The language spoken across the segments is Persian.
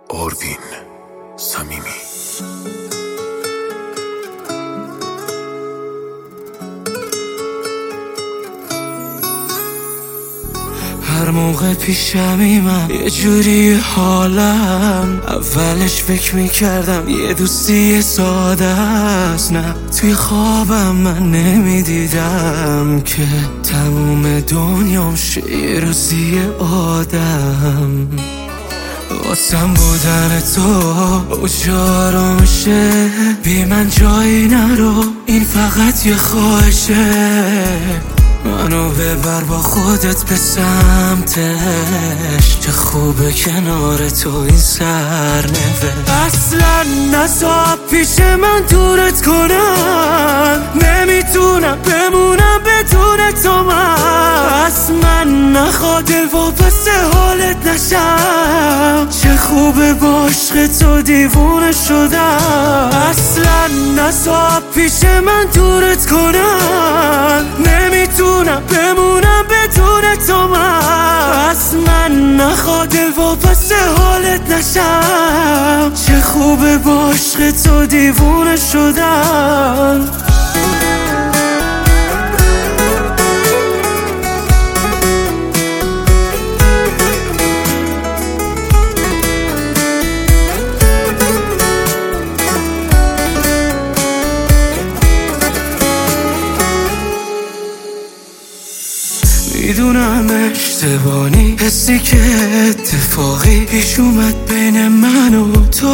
آروین صمیمی. هر موقع پیشمی من یه جوری حالم، اولش فکر میکردم یه دوستی ساده است، نه توی خوابم من نمیدیدم که تموم دنیام شه یه روزی آدم. واسم بودن تو اجارمشه، بی من جایی نرو، این فقط یه خواهشه. منو ببر با خودت به سمتش، چه خوبه کنار تو این سرنوشت. اصلا نذار پیش من دورت کنم، نمیتونم بمونم بدون تو من. پس من نخواد واپس حالت نشم، چه خوبه با عشق تو دیوونه شدم. اصلا نذار پیش من دورت کنم، نمیتونم بمونم بدون تو من. پس من نخواد واپس حالت نشم، چه خوبه با عشق تو دیوونه شدم. میدونم اشتباهی، حسی که اتفاقی پیش اومد بین من و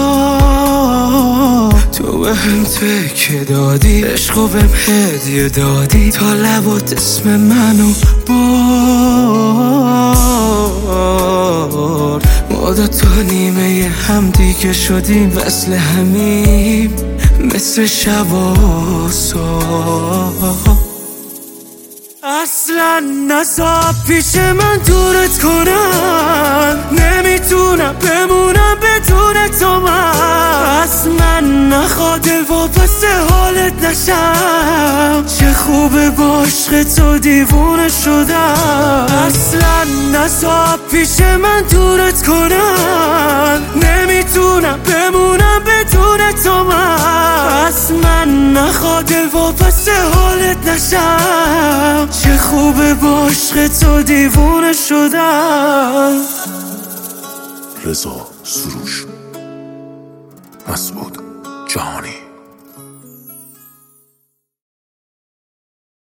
تو به هم تکه دادی، عشقو بهم هدیه دادی، تا لبات اسم منو برد. ما دوتا نیمه هم دیگه شدیم، وصل همیم مثل شب و صبح. اصلا نذار پیش من دورت کنم، نمیتونم بمونم بدون تو من. پس من نخواد واپس حالت نشم، چه خوبه با عشق تو دیوونه شدم. اصلا نذار پیش من دورت کنم، نمیتونم بمونم بدون تو من. پس من نخواد واپس حالت نشم، چه خوبه با عشق تو دیوونه شدم. رضا سروش، مسعود جهانی.